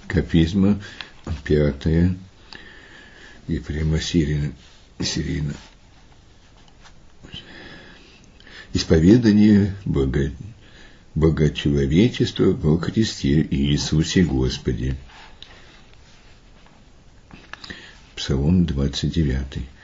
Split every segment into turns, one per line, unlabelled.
Кафизма 5. Ефрема Сирина. Исповедание богочеловечества во Христе Иисусе Господе. Псалом 29.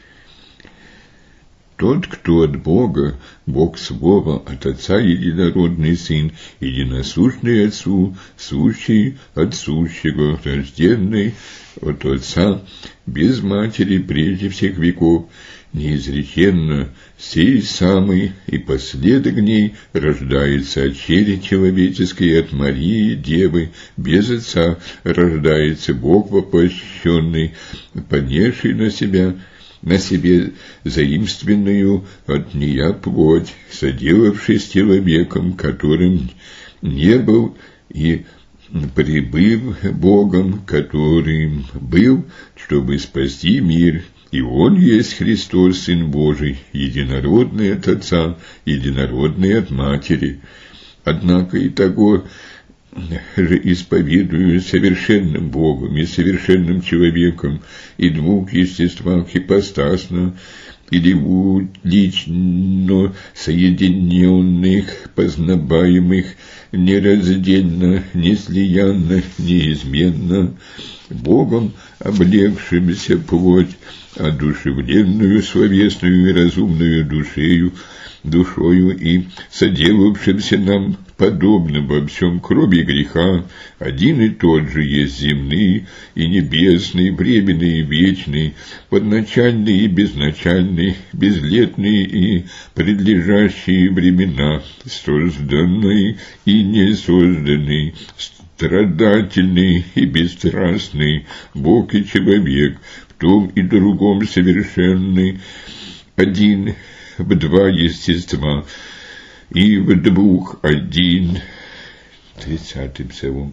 Тот, кто от Бога, Бог Слова, от Отца единородный Сын, единосущный Отцу, сущий от сущего, рожденный от Отца, без матери прежде всех веков, неизреченно, сей самый и последок ней рождается от чери человеческой, от Марии, Девы, без Отца рождается Бог воплощенный, понесший на себе заимственную от нея плоть, соделавшись человеком, которым не был, и прибыв Богом, которым был, чтобы спасти мир. И Он есть Христос, Сын Божий, единородный от Отца, единородный от Матери. Однако и того же исповедую совершенным Богом и совершенным человеком и двух естествах ипостасно, или лично соединенных, познаваемых, нераздельно, неслиянно, неизменно, Богом облегшимся плоть, одушевленную, словесную и разумную душою и соделавшимся нам подобным во всем, кроме греха, один и тот же есть земный и небесный, временный и вечный, подначальный и безначальный, безлетный и предлежащие времена, созданный и несозданный, страдательный и бесстрастный, Бог и человек, в том и другом совершенный, один в два естества, и в двух один. 30-й Псалом.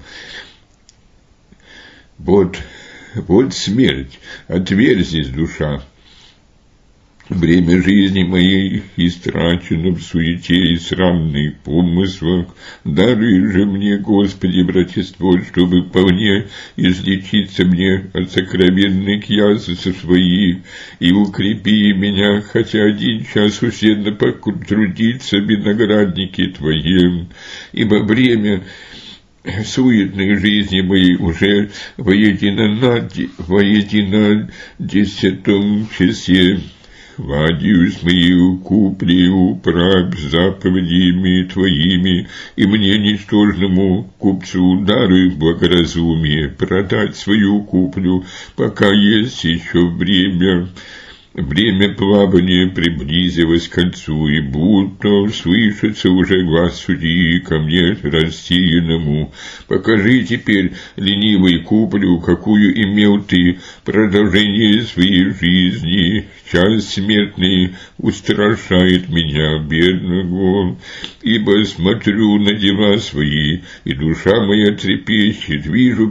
Вот смерть, отверзись, душа. Время жизни моей истрачено в суете и срамных помыслах. Даруй же мне, Господи, братество, чтобы вполне излечиться мне от сокровенных язв своих, и укрепи меня, хотя один час усердно потрудиться в винограднике Твоем, ибо время суетной жизни моей уже воедино 10 часе. Владеюсь моею купли, управь заповедями Твоими, и мне, ничтожному купцу, даруй благоразумие продать свою куплю, пока есть еще время. Время плавания приблизилось к концу, и будто слышится уже глаз судьи ко мне рассеянному. Покажи теперь, ленивый куплю, какую имел ты продолжение своей жизни. Час смертный устрашает меня, бедного, ибо смотрю на дела свои, и душа моя трепещет, вижу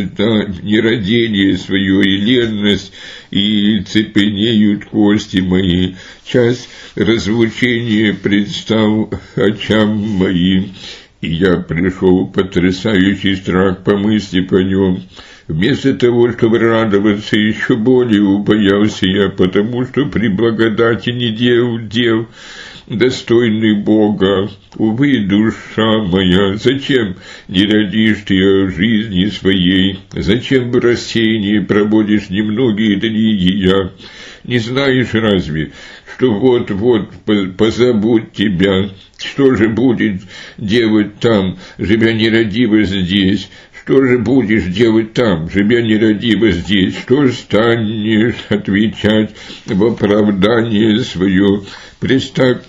нерадение свое и ленность, и цепенеют кости мои. Час разлучения предстал очам моим, и я пришел потрясающий страх по мысли по нем. Вместо того, чтобы радоваться, еще более упоялся я, потому что при благодати не делал дел, достойный Бога. Увы, душа моя, зачем не родишь ты о жизни своей? Зачем в рассеянии проводишь немногие дни я? Не знаешь разве, что вот-вот позабудь тебя? Что же будет делать там, живя нерадиво здесь? Что же будешь делать там, живя нерадиво здесь? Что станешь отвечать в оправдание свое? Пристав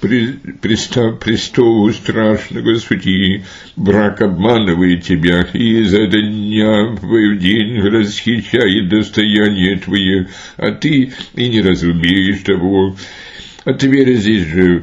престолу страшного судьи, брак обманывает тебя, и изо дня в день расхищает достояние твое, а ты и не разумеешь того. Отверзись же,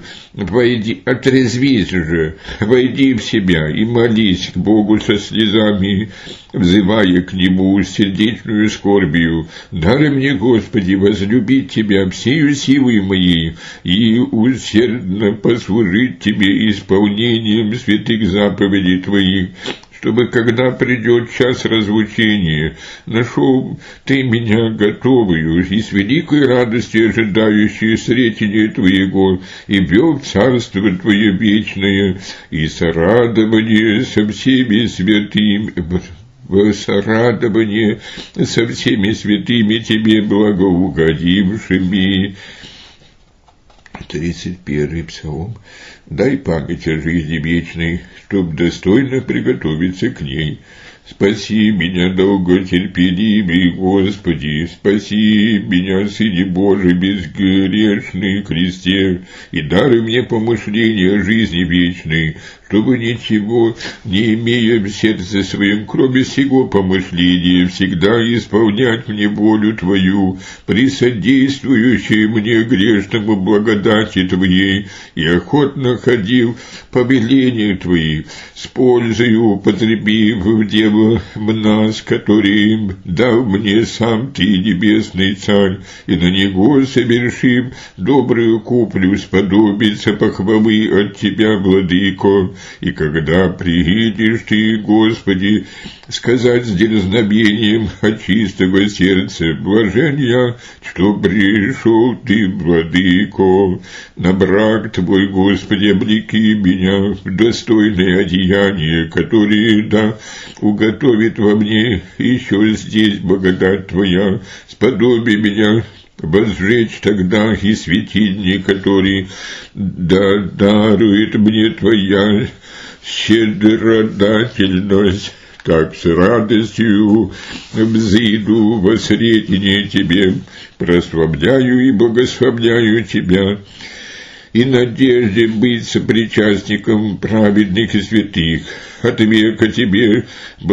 отрезвись же, войди в себя и молись к Богу со слезами, взывая к Нему сердечную скорбью. Даруй мне, Господи, возлюбить Тебя всею силой моей и усердно послужить Тебе исполнением святых заповедей Твоих, чтобы, когда придет час разлучения, нашел ты меня готовую и с великой радостью ожидающую встретения твоего, и вел в царство твое вечное, и сорадование со всеми святыми, сорадование со всеми святыми тебе благоугодившими. 31-й псалом. Дай память о жизни вечной, чтоб достойно приготовиться к ней. Спаси меня, долготерпеливый Господи, спаси меня, Сыне Божий, безгрешный кресте, и даруй мне помышления о жизни вечной, чтобы ничего не имея в сердце своем, кроме сего помышления, всегда исполнять мне волю Твою, присодействующую мне грешному благодати Твоей, и охотно ходил по велению Твоих, с пользою употребив в дело нас, который дал мне сам Ты, Небесный Царь, и на него, совершив добрую куплю, сподобиться похвалы от Тебя, Владыко. И когда приедешь Ты, Господи, сказать с дерзновением от чистого сердца, блажен я, что пришел Ты, Владыко, на брак Твой, Господи, облеки меня в достойное одеяние, которое, да, уготовит во мне еще здесь благодать Твоя, сподоби меня возжечь тогда и светильник, который дарует мне Твоя щедродательность. Так с радостью взойду во сретение Тебе, прославляю и благословляю Тебя, и надежде быть сопричастником праведных и святых, от века Тебе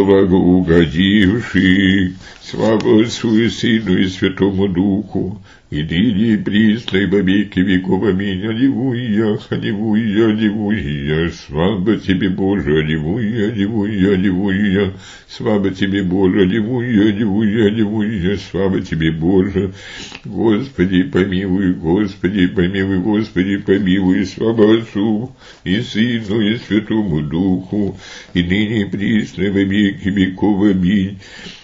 благоугодивший. Слава Отцу и Сыну и Святому Духу, и ныне и присно и во веки веков. Аминь. Аллилуйя, аллилуйя, аллилуйя. Слава Тебе, Боже, аллилуйя, аллилуйя, аллилуйя. Слава Тебе, Боже, аллилуйя, аллилуйя, аллилуйя. Слава Тебе, Боже. Господи, помилуй, Господи, помилуй, Господи, помилуй. Слава Отцу и Сыну и Святому Духу, и ныне и присно и во веки веков. Аминь.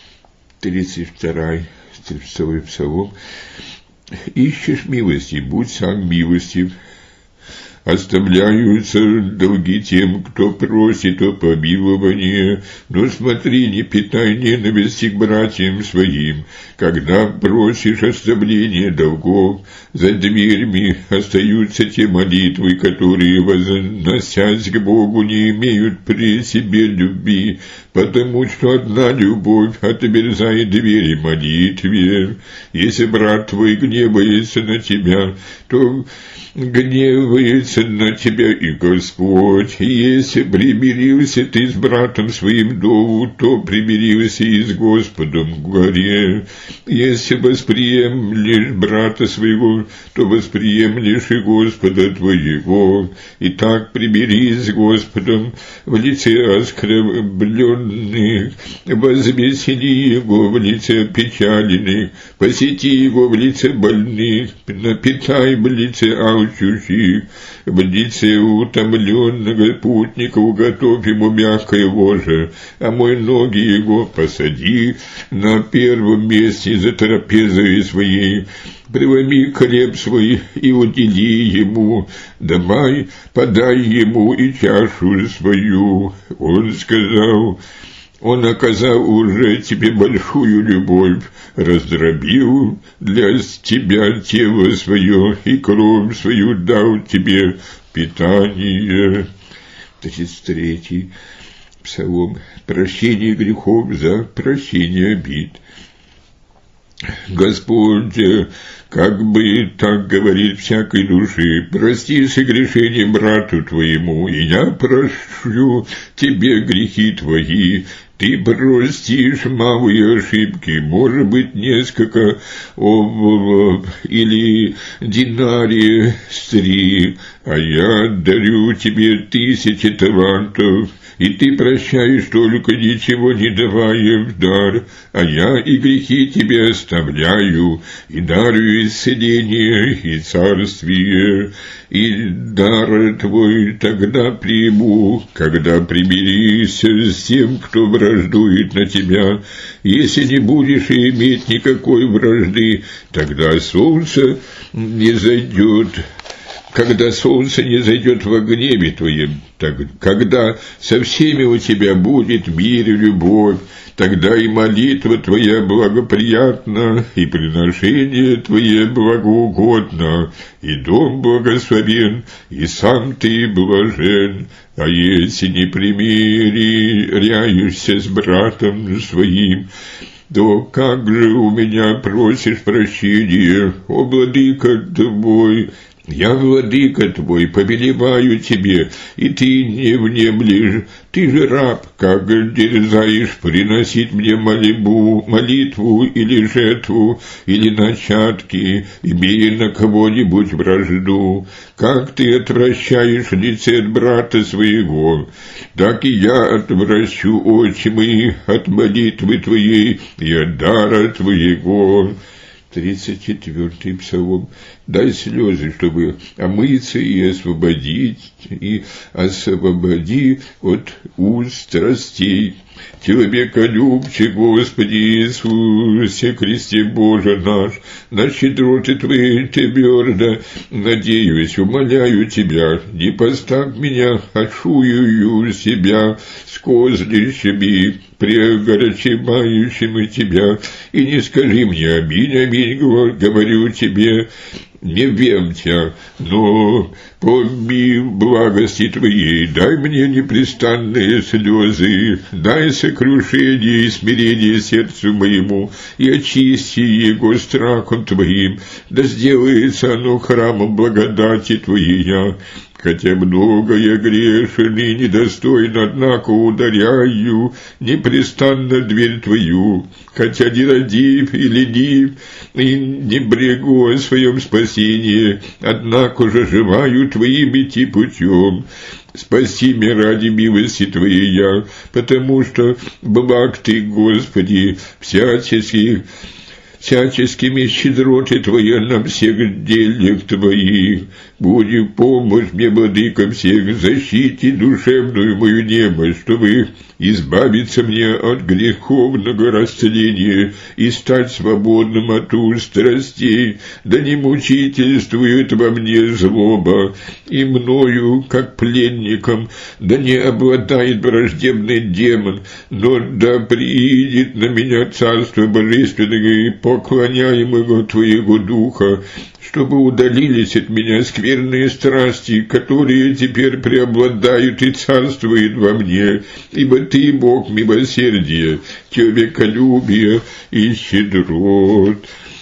32-й псалом. Ищешь милости, будь сам милостив. Оставляются долги тем, кто просит о помиловании, но смотри, не питай ненависти к братьям своим. Когда просишь оставления долгов, за дверьми остаются те молитвы, которые, возносясь к Богу, не имеют при себе любви, потому что одна любовь отверзает двери молитве. Если брат твой гневается на тебя, то гневается на тебя и Господь. Если примирился ты с братом своим долу, то примирился и с Господом в горе. Если восприемлешь брата своего, то восприемлешь и Господа твоего. И так примирись с Господом в лице оскорбленных, возвесели его в лице печаленных, посети его в лице больных, напитай в лице алчущих, в лице утомленного путника уготовь ему мягкое ложе, а мой ноги его посади на первом месте за трапезой своей. Преломи хлеб свой и удели ему, подай ему и чашу свою. Он оказал уже тебе большую любовь, раздробил для тебя тело свое и кровь свою дал тебе питание. 33-й псалом. Прощение грехов за прощение обид. Господь, как бы так говорит всякой души, прости согрешение брату твоему, и я прощу тебе грехи твои. Ты простишь малые ошибки, может быть, несколько овалов или динарий 3, а я дарю тебе 1000 талантов. и Ты прощаешь только, ничего не давая в дар, а я и грехи Тебе оставляю, и дарую исцеление и царствие, и дар Твой тогда приму, когда примиришься с тем, кто враждует на Тебя. Если не будешь иметь никакой вражды, тогда солнце не зайдет. Когда солнце не зайдет во гневе Твоем, когда со всеми у Тебя будет мир и любовь, тогда и молитва Твоя благоприятна, и приношение Твое благоугодно, и дом благословен, и сам Ты блажен. А если не примиряешься с братом своим, то как же у меня просишь прощения, о владыка Твой? Я, владыка Твой, повелеваю Тебе, и Ты не внемлешь. Ты же раб, как дерзаешь приносить мне молитву или жертву, или начатки, имея на кого-нибудь вражду. Как Ты отвращаешь лице от брата своего, так и я отвращу очи мои от молитвы Твоей и от дара Твоего. 34-й псалом. Дай слезы, чтобы омыться и освободи от уст страстей. Человеколюбче, Господи Иисусе Христе Боже наш, на щедроты Твои твердо надеюсь, умоляю Тебя, не поставь меня очую себя с козлищами, прегорчимающими Тебя, и не скажи мне аминь, аминь, говорю Тебе, не вемся, но по благости Твоей дай мне непрестанные слезы, дай сокрушение и смирение сердцу моему, и очисти его страхом Твоим, да сделается оно храмом благодати Твоей. Хотя много я грешен и недостойно, однако ударяю непрестанно дверь Твою, хотя нерадив и ленив, и не брегу о своем спасении, однако же желаю Твоим идти путем. Спаси меня ради милости Твоей, потому что благ Ты, Господи, всяческими щедроты Твоя на всех делях Твоих. Буди помощь мне, владыка всех, защити душевную мою немощь, чтобы избавиться мне от греховного растления и стать свободным от уст страстей, да не мучительствует во мне злоба, и мною, как пленником, да не обладает враждебный демон, но да приидет на меня царство божественного и поклоняемого Твоего Духа, чтобы удалились от меня скверные страсти, которые теперь преобладают и царствуют во мне, ибо Ты, Бог милосердия, человеколюбия и щедрот.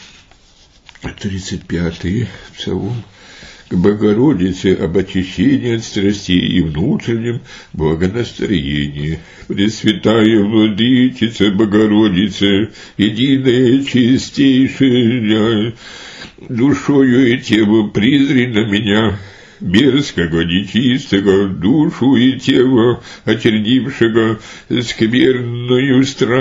35-й псалом. К Богородице об очищении от страстей и внутреннем благонастроении. Пресвятая Владычица Богородица, единая чистейшая, душою и телом призри на меня, мерзкого, нечистого, душу и тело, очернившего скверную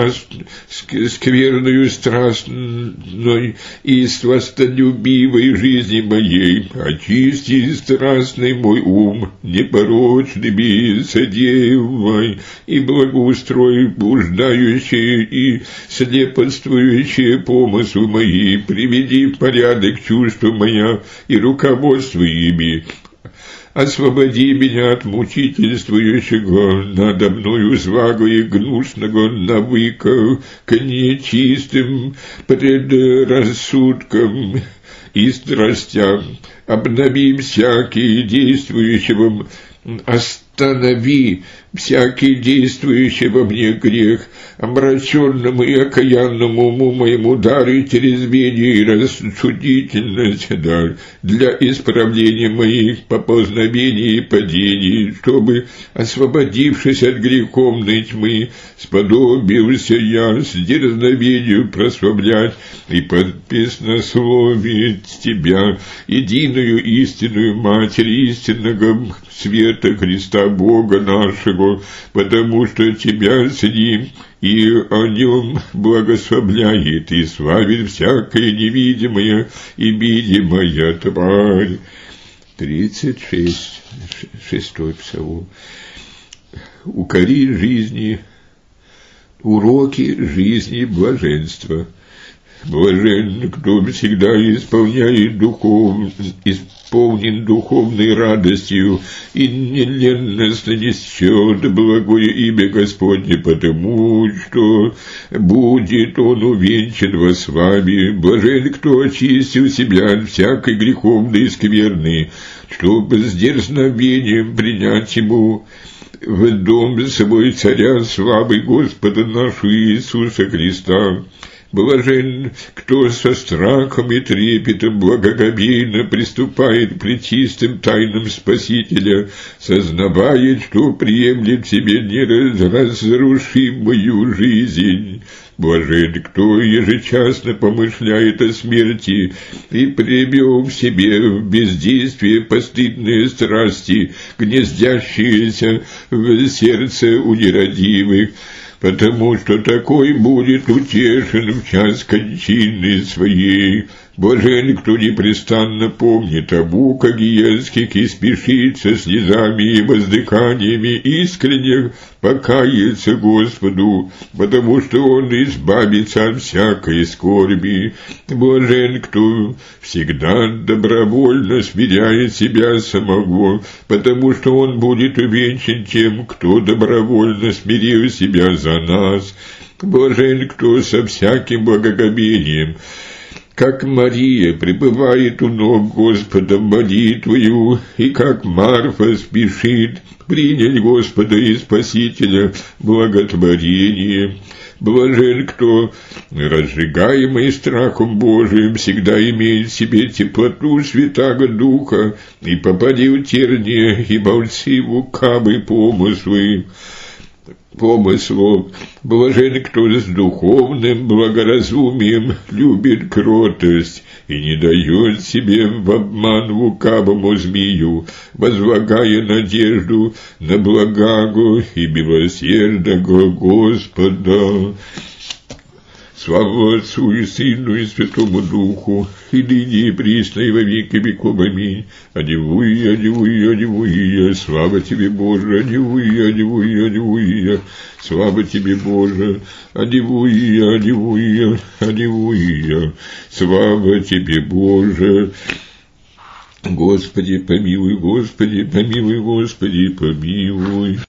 страстной и сластолюбивой жизни моей, очисти страстный мой ум непорочными содеявай, и благоустрой блуждающие и слепотствующие помыслы мои, приведи в порядок чувства моя и руководствуй ими. Освободи меня от мучительствующего надо мною злого и гнусного навыка к нечистым предрассудкам и страстям. Обнови всякие действующего, останови всякий действующий во мне грех, омраченному и окаянному уму моему дары трезвение и рассудительность дар для исправления моих попознавений и падений, чтобы, освободившись от греховной тьмы, сподобился я с дерзновению прославлять и подписнословить Тебя, единую истинную Матерь истинного света Христа Христа, Бога нашего, потому что Тебя с Ним и о Нем благословляет и славит всякая невидимая и видимая тварь. 36, 6-й псалом. Укори жизни, уроки жизни блаженства. Блажен, кто всегда исполнен духовной радостью и неленно несет благое имя Господне, потому что будет он увенчан во славе. Блажен, кто очистил себя от всякой греховной скверны, чтобы с дерзновением принять ему в дом свой царя славы Господа нашего Иисуса Христа. Блажен, кто со страхом и трепетом благоговейно приступает к пречистым тайнам Спасителя, сознавая, что приемлет в себе неразрушимую жизнь. Блажен, кто ежечасно помышляет о смерти и привел в себе в бездействие постыдные страсти, гнездящиеся в сердце у нерадивых, потому что такой будет утешен в час кончины своей. Блажен, кто непрестанно помнит о муках гиенских и спешит со слезами и воздыханиями искренне покаяться Господу, потому что Он избавится от всякой скорби. Блажен, кто всегда добровольно смиряет себя самого, потому что Он будет увенчан тем, кто добровольно смирил себя за нас. Блажен, кто со всяким благоговением, как Мария, пребывает у ног Господа молитвою, и как Марфа спешит принять Господа и Спасителя благотворение. Блажен, кто, разжигаемый страхом Божиим, всегда имеет в себе теплоту Святаго Духа и попадил в терния и молцы лукавы помыслов. Блажен, кто с духовным благоразумием любит кротость и не дает себе в обман лукавому змею, возлагая надежду на благаго и милосердного Господа. Слава Отцу и Сыну и Святому Духу, и ныне и присно и во веки веков. Аминь. Аллилуйя, аллилуйя, аллилуйя, слава Тебе, Боже, аллилуйя, аллилуйя, аллилуйя, слава Тебе, Боже, аллилуйя, аллилуйя, аллилуйя, слава Тебе, Боже. Господи, помилуй, Господи, помилуй, Господи, помилуй.